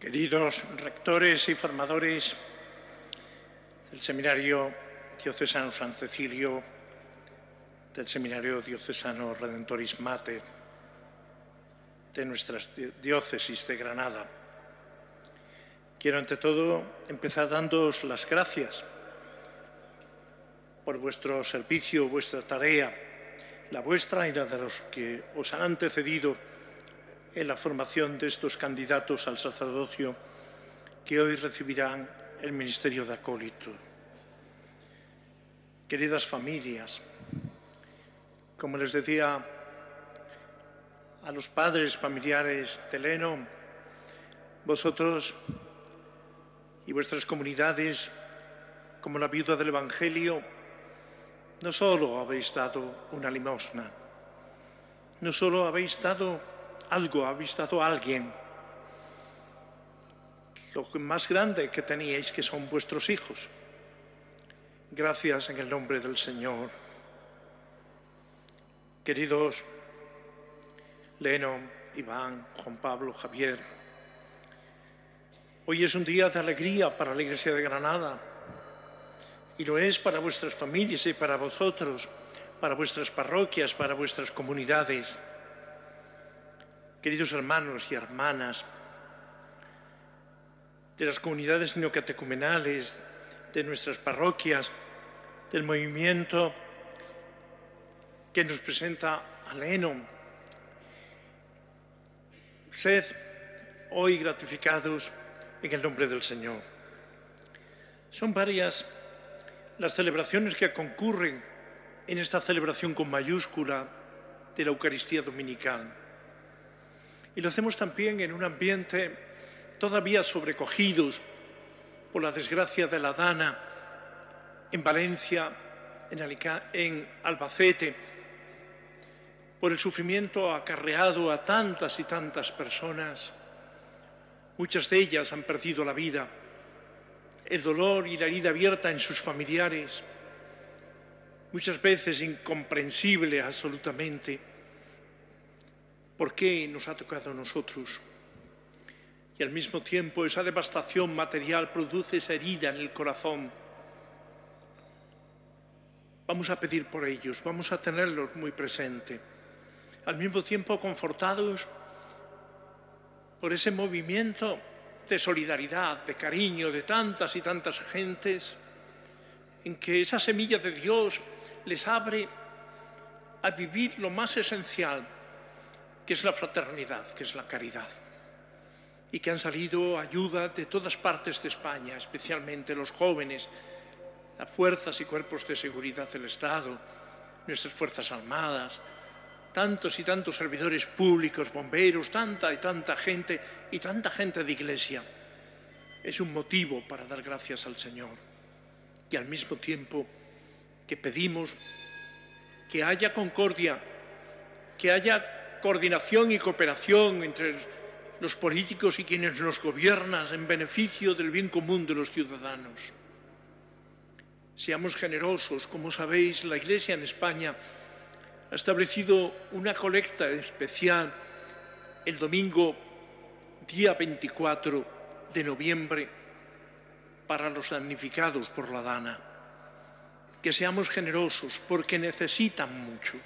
Queridos rectores y formadores del Seminario Diocesano San Cecilio, del Seminario Diocesano Redentoris Mater, de nuestras diócesis de Granada. Quiero ante todo empezar dándoos las gracias por vuestro servicio, vuestra tarea, la vuestra y la de los que os han antecedido en la formación de estos candidatos al sacerdocio que hoy recibirán el ministerio de acólito. Queridas familias, como les decía a los padres familiares de Leno, vosotros y vuestras comunidades, como la viuda del Evangelio, no solo habéis dado una limosna, no solo habéis dado algo, habéis dado a alguien. Lo más grande que teníais, que son vuestros hijos. Gracias en el nombre del Señor. Queridos Leno, Iván, Juan Pablo, Javier, hoy es un día de alegría para la Iglesia de Granada y lo es para vuestras familias y para vosotros, para vuestras parroquias, para vuestras comunidades. Queridos hermanos y hermanas de las comunidades neocatecumenales, de nuestras parroquias, del movimiento que nos presenta a Leno, sed hoy gratificados en el nombre del Señor. Son varias las celebraciones que concurren en esta celebración con mayúscula de la Eucaristía Dominical. Y lo hacemos también en un ambiente todavía sobrecogidos por la desgracia de la Dana en Valencia, en Albacete, por el sufrimiento acarreado a tantas y tantas personas. Muchas de ellas han perdido la vida, el dolor y la herida abierta en sus familiares, muchas veces incomprensible absolutamente. ¿Por qué nos ha tocado a nosotros? Y al mismo tiempo esa devastación material produce esa herida en el corazón. Vamos a pedir por ellos, vamos a tenerlos muy presente. Al mismo tiempo confortados por ese movimiento de solidaridad, de cariño, de tantas y tantas gentes, en que esa semilla de Dios les abre a vivir lo más esencial, que es la fraternidad, que es la caridad, y que han salido ayuda de todas partes de España, especialmente los jóvenes, las fuerzas y cuerpos de seguridad del Estado, nuestras Fuerzas Armadas, tantos y tantos servidores públicos, bomberos, tanta y tanta gente de Iglesia. Es un motivo para dar gracias al Señor, y al mismo tiempo que pedimos que haya concordia, que haya coordinación y cooperación entre los políticos y quienes nos gobiernan en beneficio del bien común de los ciudadanos. Seamos generosos. Como sabéis, la Iglesia en España ha establecido una colecta especial el domingo, día 24 de noviembre, para los damnificados por la Dana. Que seamos generosos porque necesitan mucho.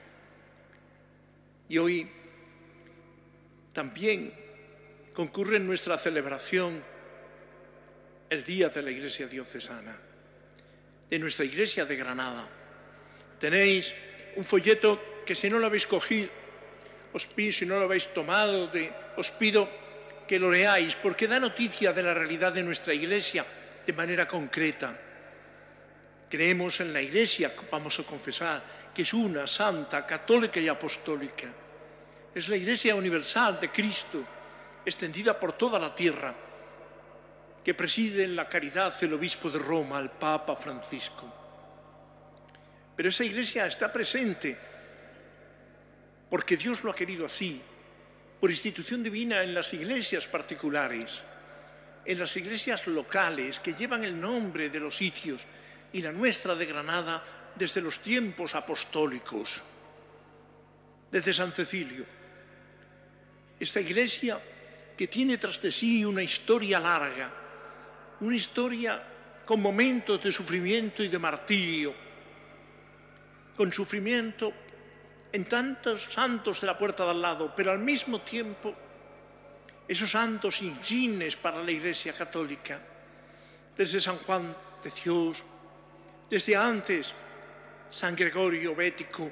Y hoy también concurre en nuestra celebración el Día de la Iglesia Diocesana, de nuestra Iglesia de Granada. Tenéis un folleto que si no lo habéis cogido, si no lo habéis tomado, os pido que lo leáis, porque da noticia de la realidad de nuestra Iglesia de manera concreta. Creemos en la Iglesia, vamos a confesar, que es una, santa, católica y apostólica. Es la Iglesia universal de Cristo, extendida por toda la tierra, que preside en la caridad el obispo de Roma, el Papa Francisco. Pero esa Iglesia está presente porque Dios lo ha querido así, por institución divina en las iglesias particulares, en las iglesias locales que llevan el nombre de los sitios, y la nuestra de Granada desde los tiempos apostólicos, desde San Cecilio. Esta Iglesia que tiene tras de sí una historia larga, una historia con momentos de sufrimiento y de martirio, con sufrimiento en tantos santos de la puerta de al lado, pero al mismo tiempo esos santos insignes para la Iglesia Católica, desde San Juan de Dios, desde antes San Gregorio Bético.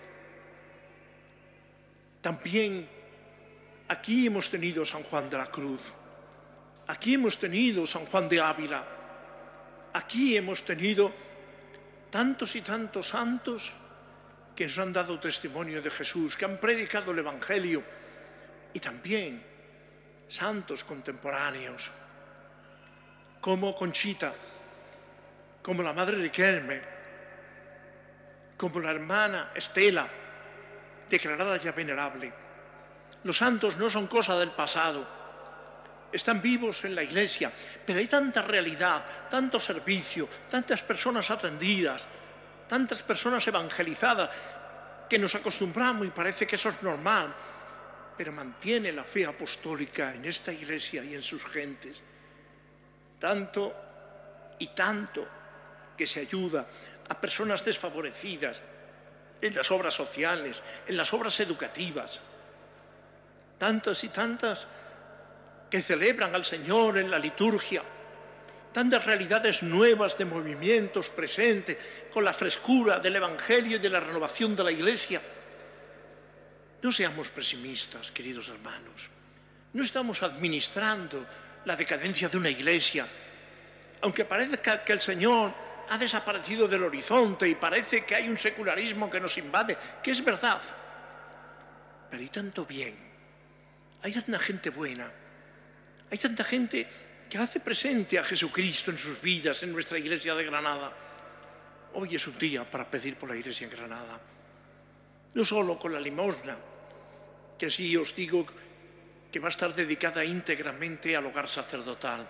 También aquí hemos tenido San Juan de la Cruz, aquí hemos tenido San Juan de Ávila, aquí hemos tenido tantos y tantos santos que nos han dado testimonio de Jesús, que han predicado el Evangelio, y también santos contemporáneos, como Conchita, como la Madre Riquelme, como la hermana Estela, declarada ya venerable. Los santos no son cosa del pasado, están vivos en la Iglesia, pero hay tanta realidad, tanto servicio, tantas personas atendidas, tantas personas evangelizadas, que nos acostumbramos y parece que eso es normal, pero mantiene la fe apostólica en esta Iglesia y en sus gentes. Tanto y tanto que se ayuda a personas desfavorecidas en las obras sociales, en las obras educativas. Tantas y tantas que celebran al Señor en la liturgia. Tantas realidades nuevas de movimientos presentes con la frescura del Evangelio y de la renovación de la Iglesia. No seamos pesimistas, queridos hermanos. No estamos administrando la decadencia de una Iglesia. Aunque parezca que el Señor ha desaparecido del horizonte y parece que hay un secularismo que nos invade, que es verdad. Pero hay tanto bien, hay tanta gente buena, hay tanta gente que hace presente a Jesucristo en sus vidas, en nuestra Iglesia de Granada. Hoy es un día para pedir por la Iglesia en Granada. No solo con la limosna, que sí os digo que va a estar dedicada íntegramente al hogar sacerdotal,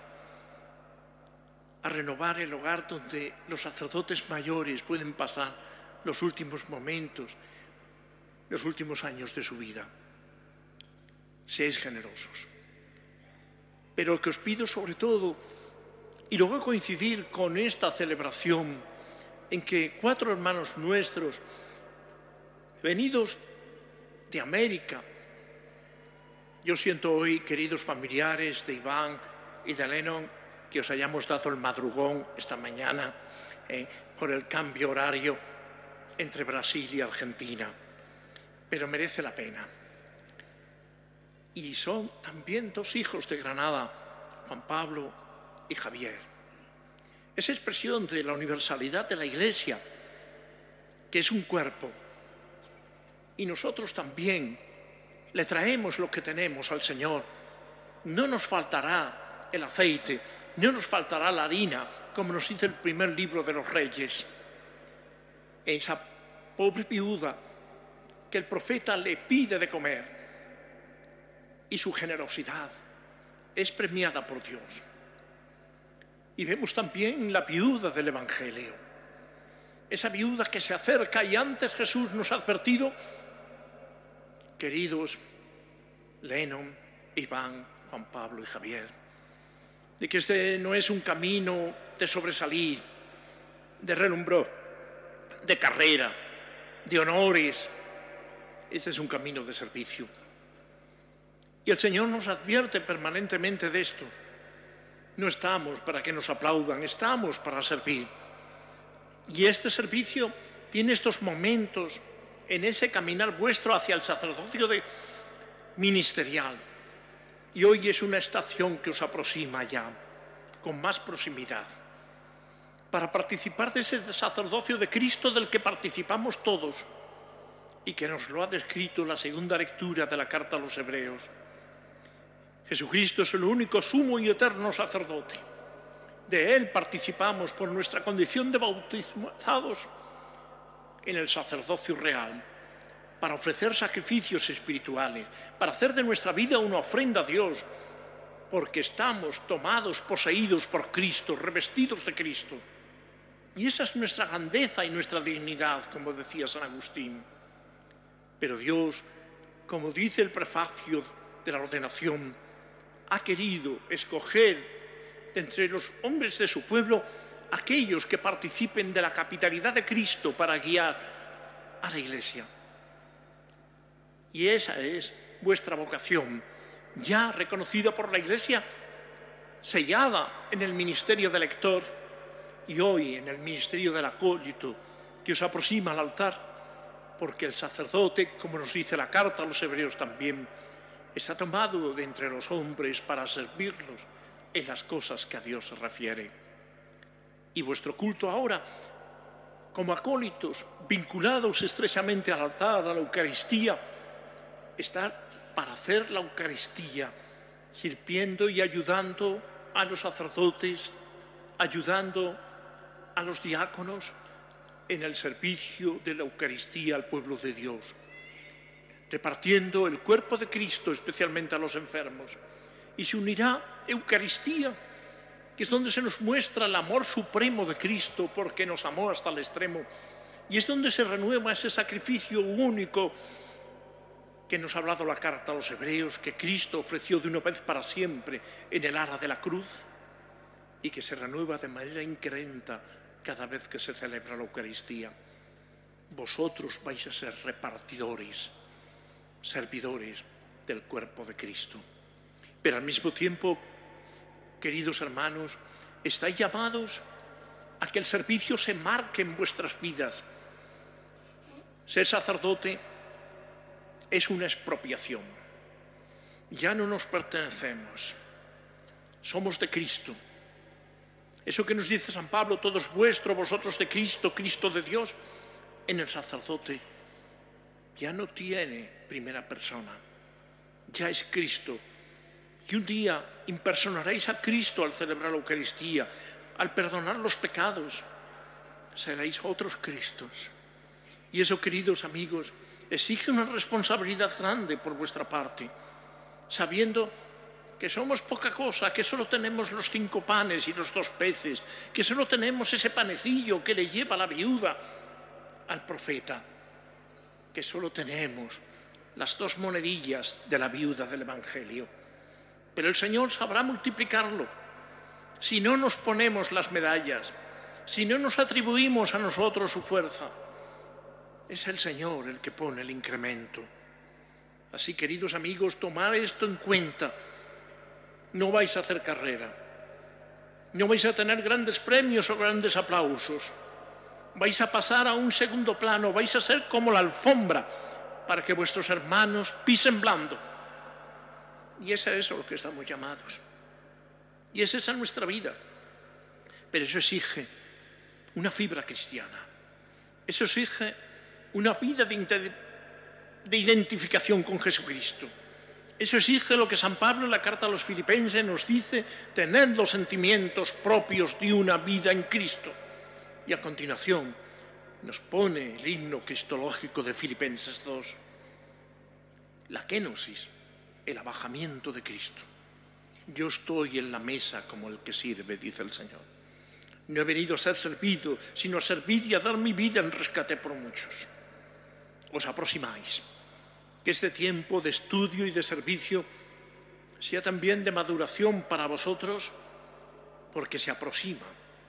a renovar el hogar donde los sacerdotes mayores pueden pasar los últimos momentos, los últimos años de su vida. Seáis generosos. Pero lo que os pido sobre todo, y luego coincidir con esta celebración en que 4 hermanos nuestros, venidos de América, yo siento hoy, queridos familiares de Iván y de Lennon, que os hayamos dado el madrugón esta mañana por el cambio horario entre Brasil y Argentina, pero merece la pena. Y son también 2 hijos de Granada, Juan Pablo y Javier. Esa expresión de la universalidad de la Iglesia, que es un cuerpo, y nosotros también le traemos lo que tenemos al Señor. No nos faltará el aceite, no nos faltará la harina, como nos dice el primer libro de los Reyes. Esa pobre viuda que el profeta le pide de comer, y su generosidad es premiada por Dios. Y vemos también la viuda del Evangelio, esa viuda que se acerca, y antes Jesús nos ha advertido, queridos Lennon, Iván, Juan Pablo y Javier, de que este no es un camino de sobresalir, de relumbro, de carrera, de honores. Este es un camino de servicio. Y el Señor nos advierte permanentemente de esto. No estamos para que nos aplaudan, estamos para servir. Y este servicio tiene estos momentos en ese caminar vuestro hacia el sacerdocio ministerial. Y hoy es una estación que os aproxima ya, con más proximidad, para participar de ese sacerdocio de Cristo del que participamos todos y que nos lo ha descrito la segunda lectura de la carta a los Hebreos. Jesucristo es el único sumo y eterno sacerdote. De Él participamos por nuestra condición de bautizados en el sacerdocio real, para ofrecer sacrificios espirituales, para hacer de nuestra vida una ofrenda a Dios, porque estamos tomados, poseídos por Cristo, revestidos de Cristo. Y esa es nuestra grandeza y nuestra dignidad, como decía San Agustín. Pero Dios, como dice el prefacio de la ordenación, ha querido escoger de entre los hombres de su pueblo aquellos que participen de la capitalidad de Cristo para guiar a la Iglesia. Y esa es vuestra vocación, ya reconocida por la Iglesia, sellada en el ministerio de lector y hoy en el ministerio del acólito que os aproxima al altar, porque el sacerdote, como nos dice la carta a los hebreos también, está tomado de entre los hombres para servirlos en las cosas que a Dios se refiere. Y vuestro culto ahora, como acólitos vinculados estrechamente al altar, a la Eucaristía, está para hacer la Eucaristía, sirviendo y ayudando a los sacerdotes, ayudando a los diáconos en el servicio de la Eucaristía al pueblo de Dios, repartiendo el cuerpo de Cristo especialmente a los enfermos. Y se unirá Eucaristía, que es donde se nos muestra el amor supremo de Cristo porque nos amó hasta el extremo, y es donde se renueva ese sacrificio único que nos ha hablado la carta a los hebreos, que Cristo ofreció de una vez para siempre en el ara de la cruz y que se renueva de manera increnta cada vez que se celebra la Eucaristía. Vosotros vais a ser repartidores, servidores del cuerpo de Cristo. Pero al mismo tiempo, queridos hermanos, estáis llamados a que el servicio se marque en vuestras vidas. Ser sacerdote es una expropiación. Ya no nos pertenecemos, somos de Cristo. Eso que nos dice San Pablo, todo es vuestro, vosotros de Cristo, Cristo de Dios, en el sacerdote ya no tiene primera persona, ya es Cristo. Y un día impersonaréis a Cristo al celebrar la Eucaristía, al perdonar los pecados, seréis otros Cristos. Y eso, queridos amigos, exige una responsabilidad grande por vuestra parte, sabiendo que somos poca cosa, que solo tenemos los 5 panes y los 2 peces, que solo tenemos ese panecillo que le lleva la viuda al profeta, que solo tenemos las 2 monedillas de la viuda del Evangelio. Pero el Señor sabrá multiplicarlo si no nos ponemos las medallas, si no nos atribuimos a nosotros su fuerza. Es el Señor el que pone el incremento. Así, queridos amigos, tomad esto en cuenta. No vais a hacer carrera, no vais a tener grandes premios o grandes aplausos. Vais a pasar a un segundo plano, vais a ser como la alfombra para que vuestros hermanos pisen blando. Y es a eso lo que estamos llamados. Y es esa nuestra vida. Pero eso exige una fibra cristiana. Eso exige una vida de identificación con Jesucristo. Eso exige lo que San Pablo en la carta a los Filipenses nos dice, tener los sentimientos propios de una vida en Cristo. Y a continuación nos pone el himno cristológico de Filipenses 2, la kenosis, el abajamiento de Cristo. Yo estoy en la mesa como el que sirve, dice el Señor. No he venido a ser servido, sino a servir y a dar mi vida en rescate por muchos. Os aproximáis. Que este tiempo de estudio y de servicio sea también de maduración para vosotros, porque se aproxima.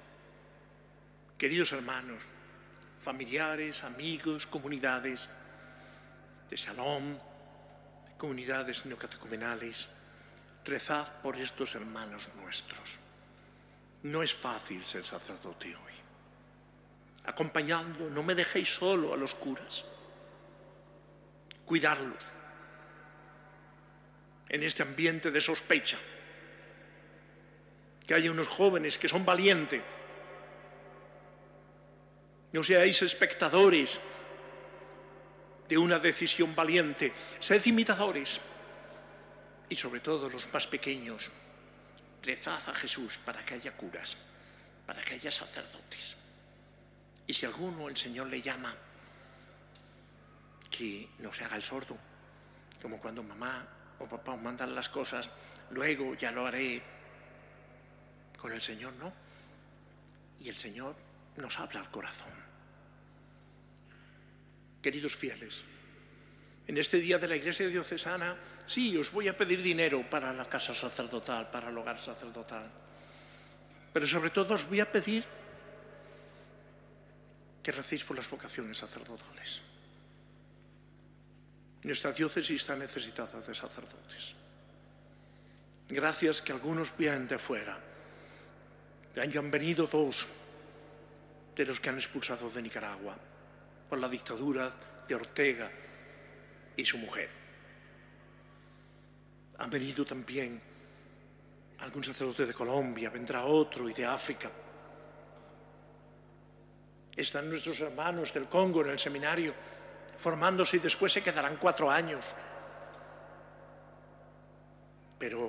Queridos hermanos, familiares, amigos, comunidades de Shalom, comunidades neocatecumenales, rezad por estos hermanos nuestros. No es fácil ser sacerdote hoy. Acompañadlo, no me dejéis solo a los curas. Cuidarlos en este ambiente de sospecha. Que haya unos jóvenes que son valientes. No seáis espectadores de una decisión valiente. Sed imitadores. Y sobre todo los más pequeños, rezad a Jesús para que haya curas, para que haya sacerdotes. Y si alguno el Señor le llama, que no se haga el sordo, como cuando mamá o papá os mandan las cosas, luego ya lo haré. Con el Señor no. Y el Señor nos habla al corazón. Queridos fieles, En este día de la Iglesia diocesana, sí, os voy a pedir dinero para la casa sacerdotal, para el hogar sacerdotal. Pero sobre todo os voy a pedir que recéis por las vocaciones sacerdotales. Nuestra diócesis está necesitada de sacerdotes. Gracias que algunos vienen de fuera. Han venido dos de los que han expulsado de Nicaragua por la dictadura de Ortega y su mujer. Han venido también algún sacerdote de Colombia, vendrá otro, y de África. Están nuestros hermanos del Congo en el seminario, formándose, y después se quedarán 4 años. Pero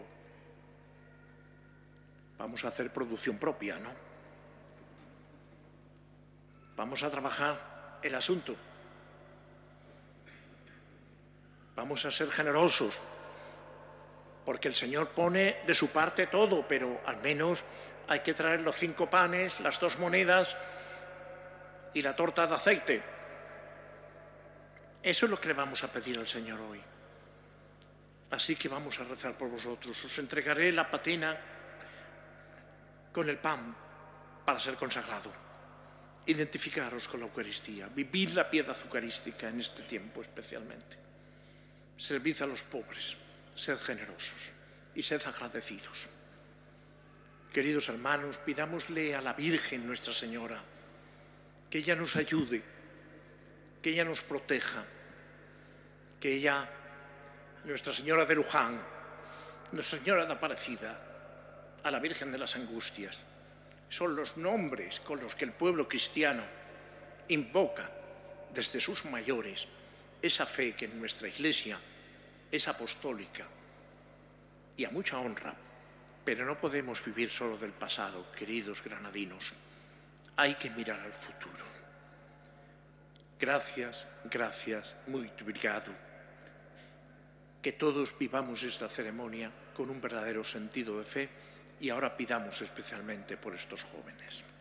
vamos a hacer producción propia, ¿no? Vamos a trabajar el asunto. Vamos a ser generosos, porque el Señor pone de su parte todo, pero al menos hay que traer los 5 panes, las 2 monedas y la torta de aceite. Eso es lo que le vamos a pedir al Señor hoy. Así que vamos a rezar por vosotros. Os entregaré la patina con el pan para ser consagrado. Identificaros con la Eucaristía, vivir la piedad eucarística en este tiempo especialmente. Servid a los pobres, sed generosos y sed agradecidos. Queridos hermanos, pidámosle a la Virgen Nuestra Señora que ella nos ayude, que ella nos proteja, que ella, Nuestra Señora de Luján, Nuestra Señora de Aparecida, a la Virgen de las Angustias, son los nombres con los que el pueblo cristiano invoca desde sus mayores esa fe que en nuestra Iglesia es apostólica y a mucha honra, pero no podemos vivir solo del pasado, queridos granadinos. Hay que mirar al futuro. Gracias, gracias, muy obrigado. Que todos vivamos esta ceremonia con un verdadero sentido de fe y ahora pidamos especialmente por estos jóvenes.